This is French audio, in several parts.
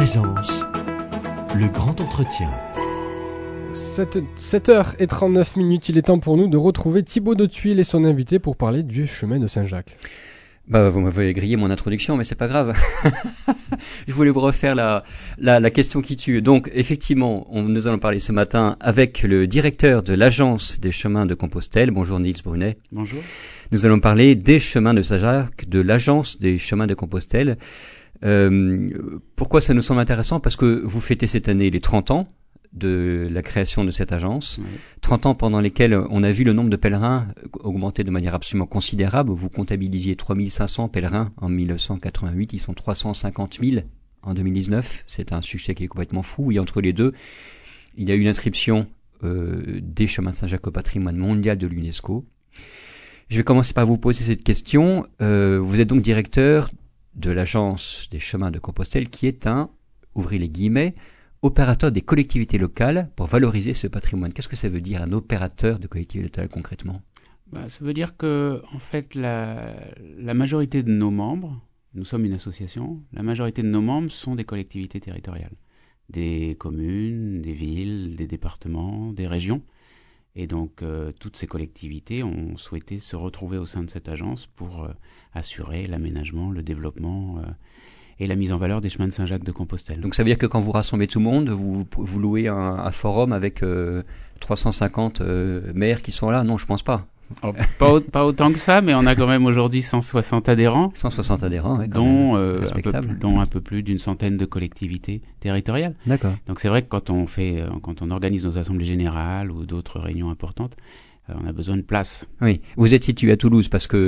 Présence, le grand entretien. 7h39, il est temps pour nous de retrouver Thibaut de Tuile et son invité pour parler du chemin de Saint-Jacques. Vous m'avez grillé mon introduction, mais c'est pas grave. Je voulais vous refaire la question qui tue. Donc, effectivement, nous allons parler ce matin avec le directeur de l'Agence des chemins de Compostelle. Bonjour Niels Brunet. Bonjour. Nous allons parler des chemins de Saint-Jacques, de l'Agence des chemins de Compostelle. Pourquoi ça nous semble intéressant? Parce que vous fêtez cette année les 30 ans de la création de cette agence. Oui. 30 ans pendant lesquels on a vu le nombre de pèlerins augmenter de manière absolument considérable. Vous comptabilisiez 3500 pèlerins en 1988, ils sont 350 000 en 2019. C'est un succès qui est complètement fou. Et entre les deux, il y a eu l'inscription des chemins de Saint-Jacques au patrimoine mondial de l'UNESCO. Je vais commencer par vous poser cette question. Vous êtes donc directeur de l'Agence des chemins de Compostelle qui est un, ouvrez les guillemets, opérateur des collectivités locales pour valoriser ce patrimoine. Qu'est-ce que ça veut dire un opérateur de collectivités locales concrètement? Ça veut dire que en fait la majorité de nos membres, nous sommes une association, la majorité de nos membres sont des collectivités territoriales, des communes, des villes, des départements, des régions. Et donc toutes ces collectivités ont souhaité se retrouver au sein de cette agence pour assurer l'aménagement, le développement et la mise en valeur des chemins de Saint-Jacques de Compostelle. Donc ça veut dire que quand vous rassemblez tout le monde, vous louez un forum avec 350 maires qui sont là? Non, je pense pas. Alors, pas autant que ça, mais on a quand même aujourd'hui 160 adhérents. 160 adhérents, ouais, dont un peu plus d'une centaine de collectivités territoriales. D'accord. Donc c'est vrai que quand on organise nos assemblées générales ou d'autres réunions importantes, on a besoin de place. Oui. Vous êtes situé à Toulouse parce que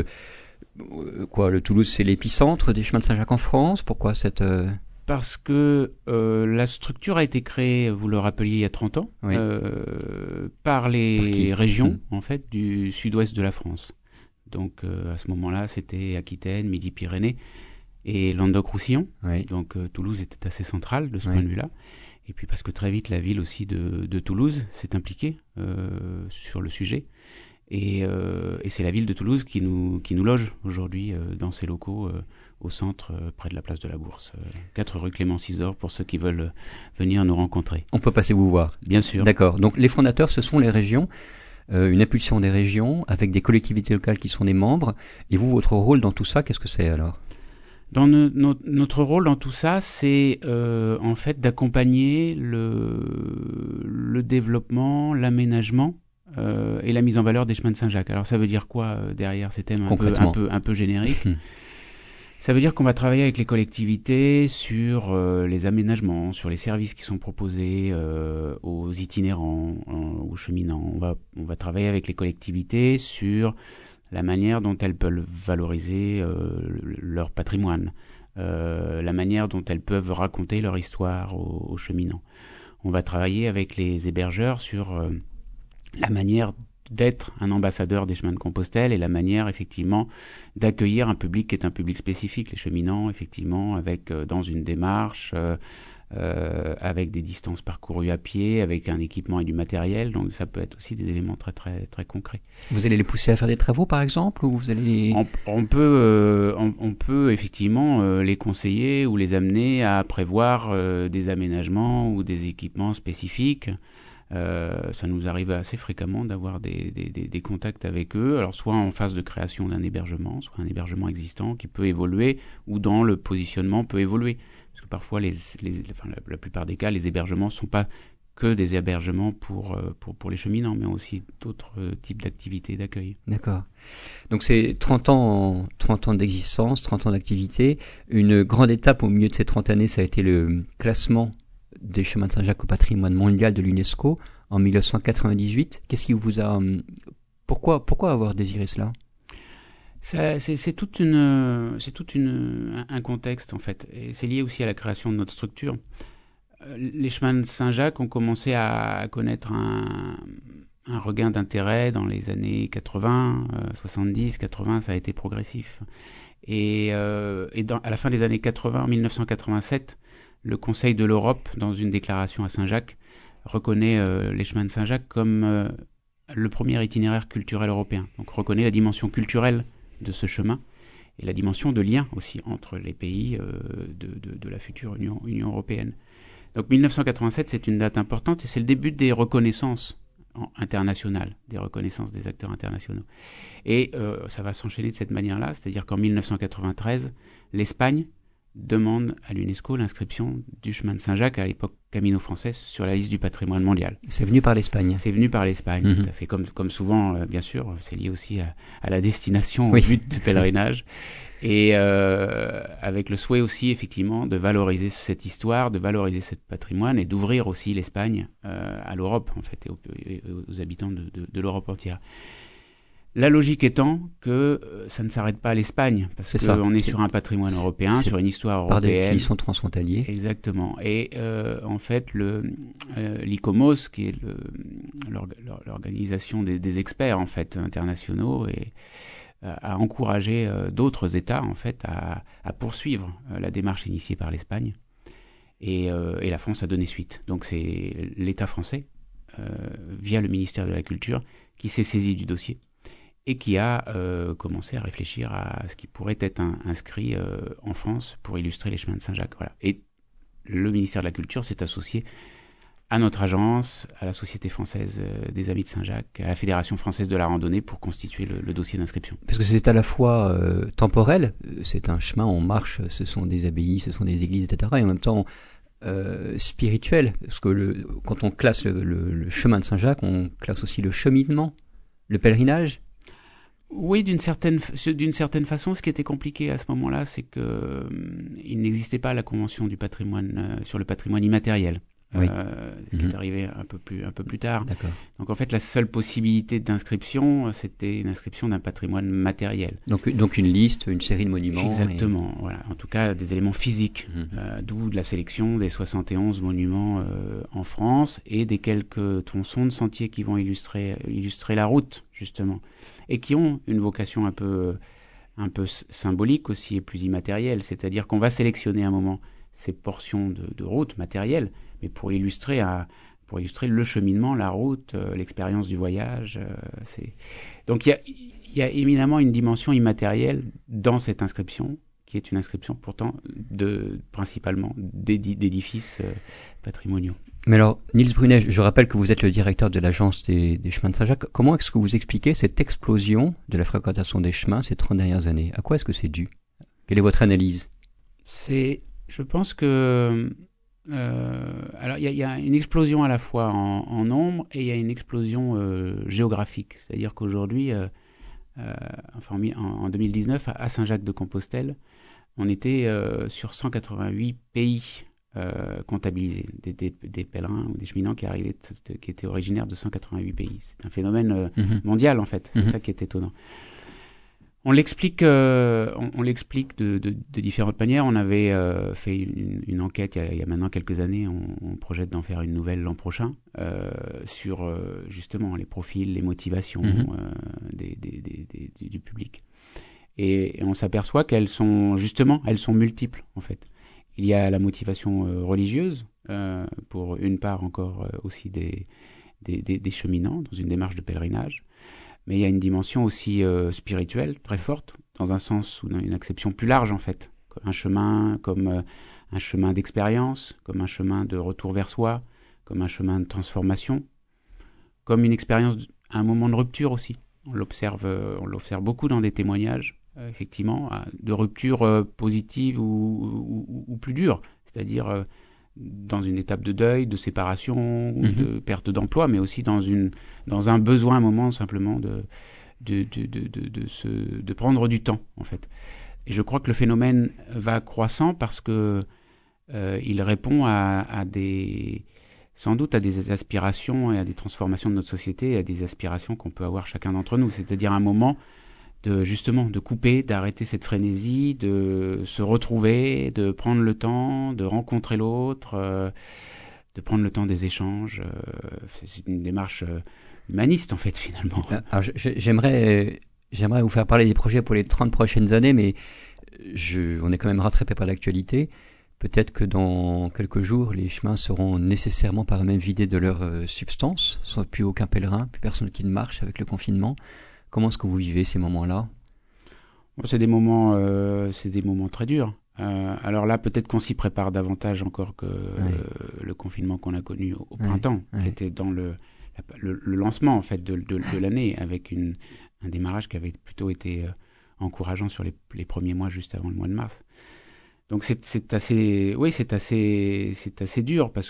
le Toulouse c'est l'épicentre des chemins de Saint-Jacques en France. Pourquoi cette Parce que la structure a été créée, vous le rappeliez, il y a 30 ans, oui. Par les régions en fait du sud-ouest de la France. Donc à ce moment-là, c'était Aquitaine, Midi-Pyrénées et Languedoc-Roussillon. Oui. Donc Toulouse était assez centrale de ce point de vue-là. Et puis parce que très vite, la ville aussi de Toulouse s'est impliquée sur le sujet. Et c'est la ville de Toulouse qui nous loge aujourd'hui dans ses locaux au centre, près de la place de la Bourse, 4 rue Clément Cisor, pour ceux qui veulent venir nous rencontrer. On peut passer vous voir? Bien sûr. D'accord. Donc les fondateurs, ce sont les régions, une impulsion des régions, avec des collectivités locales qui sont des membres. Et vous, votre rôle dans tout ça, qu'est-ce que c'est alors? Notre rôle dans tout ça, c'est en fait d'accompagner le développement, l'aménagement et la mise en valeur des chemins de Saint-Jacques. Alors ça veut dire quoi derrière ces thèmes un peu génériques? Ça veut dire qu'on va travailler avec les collectivités sur les aménagements, sur les services qui sont proposés aux itinérants, aux cheminants. On va travailler avec les collectivités sur la manière dont elles peuvent valoriser leur patrimoine, la manière dont elles peuvent raconter leur histoire aux cheminants. On va travailler avec les hébergeurs sur la manière d'être un ambassadeur des chemins de Compostelle et la manière effectivement d'accueillir un public qui est un public spécifique, les cheminants effectivement, avec dans une démarche, avec des distances parcourues à pied, avec un équipement et du matériel. Donc ça peut être aussi des éléments très très très concrets. Vous allez les pousser à faire des travaux par exemple, ou vous allez on peut effectivement les conseiller ou les amener à prévoir des aménagements ou des équipements spécifiques. Ça nous arrive assez fréquemment d'avoir des contacts avec eux, alors soit en phase de création d'un hébergement, soit un hébergement existant qui peut évoluer, ou dans le positionnement peut évoluer. Parce que parfois, la plupart des cas, les hébergements ne sont pas que des hébergements pour les cheminants, mais aussi d'autres types d'activités d'accueil. D'accord. Donc c'est 30 ans d'existence, 30 ans d'activité. Une grande étape au milieu de ces 30 années, ça a été le classement des chemins de Saint-Jacques au patrimoine mondial de l'UNESCO en 1998. Qu'est-ce qui vous a... Pourquoi avoir désiré cela? C'est tout un contexte en fait, et c'est lié aussi à la création de notre structure. Les chemins de Saint-Jacques ont commencé à connaître un regain d'intérêt dans les années 80, 70, 80, ça a été progressif. Et à la fin des années 80, en 1987, le Conseil de l'Europe, dans une déclaration à Saint-Jacques, reconnaît les chemins de Saint-Jacques comme le premier itinéraire culturel européen. Donc reconnaît la dimension culturelle de ce chemin la dimension de lien aussi entre les pays de la future Union européenne. Donc 1987, c'est une date importante et c'est le début des reconnaissances internationales, des reconnaissances des acteurs internationaux. Et ça va s'enchaîner de cette manière-là, c'est-à-dire qu'en 1993, l'Espagne demande à l'UNESCO l'inscription du chemin de Saint-Jacques, à l'époque Camino Francés, sur la liste du patrimoine mondial. C'est venu par l'Espagne. C'est venu par l'Espagne, tout à fait. Comme souvent, bien sûr, c'est lié aussi à la destination, oui. au but du pèlerinage. Et avec le souhait aussi, effectivement, de valoriser cette histoire, de valoriser ce patrimoine et d'ouvrir aussi l'Espagne à l'Europe, en fait, et aux habitants de l'Europe entière. La logique étant que ça ne s'arrête pas à l'Espagne, parce qu'on est sur un patrimoine européen, sur une histoire européenne. Par définition transfrontalier. Exactement. Et en fait, l'ICOMOS, qui est l'organisation des experts en fait internationaux, a encouragé d'autres États en fait à poursuivre la démarche initiée par l'Espagne. Et la France a donné suite. Donc c'est l'État français, via le ministère de la Culture, qui s'est saisi du dossier et qui a commencé à réfléchir à ce qui pourrait être inscrit en France pour illustrer les chemins de Saint-Jacques. Voilà. Et le ministère de la Culture s'est associé à notre agence, à la Société française des Amis de Saint-Jacques, à la Fédération française de la randonnée pour constituer le dossier d'inscription. Parce que c'est à la fois temporel, c'est un chemin, on marche, ce sont des abbayes, ce sont des églises, etc. Et en même temps spirituel, parce que quand on classe le chemin de Saint-Jacques, on classe aussi le cheminement, le pèlerinage. Oui, d'une certaine façon, ce qui était compliqué à ce moment-là, c'est que il n'existait pas la convention du patrimoine sur le patrimoine immatériel. Oui. Ce qui est arrivé un peu plus tard. D'accord. Donc en fait, la seule possibilité d'inscription, c'était une inscription d'un patrimoine matériel. Donc une liste, une série de monuments. Exactement. Voilà. En tout cas, des éléments physiques. D'où de la sélection des 71 monuments en France et des quelques tronçons de sentiers qui vont illustrer la route, justement. Et qui ont une vocation un peu symbolique aussi et plus immatérielle. C'est-à-dire qu'on va sélectionner à un moment ces portions de route matérielle, mais pour illustrer le cheminement, la route, l'expérience du voyage. Donc il y a éminemment une dimension immatérielle dans cette inscription, qui est une inscription pourtant principalement d'édifices patrimoniaux. Mais alors, Niels Brunet, je rappelle que vous êtes le directeur de l'agence des chemins de Saint-Jacques. Comment est-ce que vous expliquez cette explosion de la fréquentation des chemins ces 30 dernières années ? À quoi est-ce que c'est dû ? Quelle est votre analyse ? Je pense que alors il y a une explosion à la fois en nombre et il y a une explosion géographique. C'est-à-dire qu'aujourd'hui, en 2019, à Saint-Jacques-de-Compostelle, on était sur 188 pays comptabilisés, des pèlerins ou des cheminants qui étaient originaires de 188 pays. C'est un phénomène mondial en fait. C'est ça qui est étonnant. On l'explique de différentes manières. On avait fait une enquête il y a maintenant quelques années. On projette d'en faire une nouvelle l'an prochain sur justement les profils, les motivations du public. Et on s'aperçoit qu'elles sont multiples en fait. Il y a la motivation religieuse pour une part encore aussi des cheminants dans une démarche de pèlerinage. Mais il y a une dimension aussi spirituelle très forte, dans un sens ou dans une acception plus large en fait. Un chemin comme un chemin d'expérience, comme un chemin de retour vers soi, comme un chemin de transformation, comme une expérience, un moment de rupture aussi. On l'observe beaucoup dans des témoignages, effectivement, de rupture positive ou plus dure, c'est-à-dire dans une étape de deuil, de séparation, de perte d'emploi, mais aussi dans un besoin, un moment simplement de prendre du temps, en fait. Et je crois que le phénomène va croissant parce que il répond sans doute à des aspirations et à des transformations de notre société, et à des aspirations qu'on peut avoir chacun d'entre nous. C'est-à-dire un moment de couper, d'arrêter cette frénésie, de se retrouver, de prendre le temps, de rencontrer l'autre, de prendre le temps des échanges. C'est une démarche humaniste, en fait, finalement. Alors, j'aimerais vous faire parler des projets pour les 30 prochaines années, mais on est quand même rattrapé par l'actualité. Peut-être que dans quelques jours, les chemins seront nécessairement par eux-mêmes vidés de leur substance, sans plus aucun pèlerin, plus personne qui ne marche avec le confinement. Comment est-ce que vous vivez ces moments-là ? C'est des moments très durs. Alors là, peut-être qu'on s'y prépare davantage encore que le confinement qu'on a connu au printemps, qui était dans le lancement en fait de l'année, avec un démarrage qui avait plutôt été encourageant sur les premiers mois juste avant le mois de mars. Donc c'est assez dur parce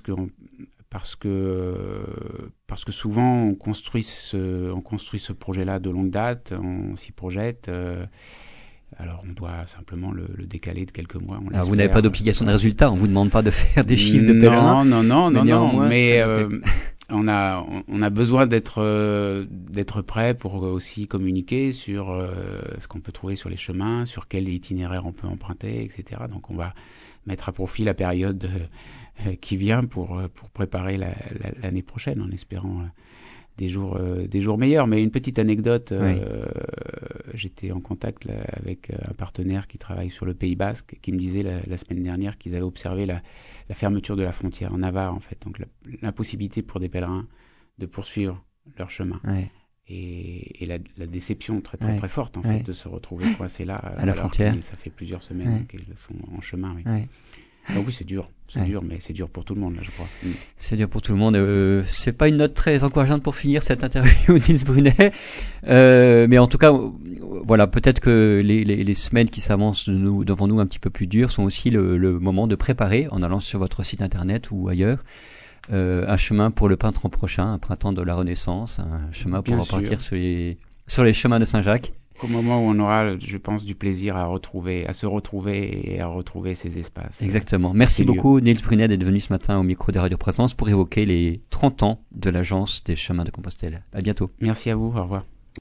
que souvent on construit ce projet-là de longue date, on s'y projette. Alors on doit simplement le décaler de quelques mois. Alors vous n'avez pas d'obligation de résultat, on vous demande pas de faire des chiffres de pèlerin. Non. Mais on a besoin d'être prêt pour aussi communiquer sur ce qu'on peut trouver sur les chemins, sur quel itinéraire on peut emprunter, etc. Donc on va mettre à profit la période qui vient pour préparer l'année prochaine, en espérant des jours meilleurs. Mais une petite anecdote, j'étais en contact avec un partenaire qui travaille sur le Pays Basque, qui me disait la semaine dernière qu'ils avaient observé la fermeture de la frontière en Navarre, en fait. Donc l'impossibilité pour des pèlerins de poursuivre leur chemin. Ouais. Et la déception très forte, en fait, de se retrouver coincés là à la frontière. Ça fait plusieurs semaines qu'ils sont en chemin. Oui. Ouais. Donc oui, c'est dur, mais c'est dur pour tout le monde, là, je crois. C'est dur pour tout le monde. C'est pas une note très encourageante pour finir cette interview d'Nils Brunet. Mais en tout cas, voilà, peut-être que les semaines qui s'avancent devant nous un petit peu plus dures sont aussi le moment de préparer, en allant sur votre site internet ou ailleurs, un chemin pour le printemps prochain, un printemps de la Renaissance, un chemin pour repartir sur les chemins de Saint-Jacques. Au moment où on aura, je pense, du plaisir à se retrouver et à retrouver ces espaces. Exactement. Merci beaucoup, Nils Brunet, d'être venu ce matin au micro de Radio Présence pour évoquer les 30 ans de l'Agence des Chemins de Compostelle. À bientôt. Merci à vous. Au revoir.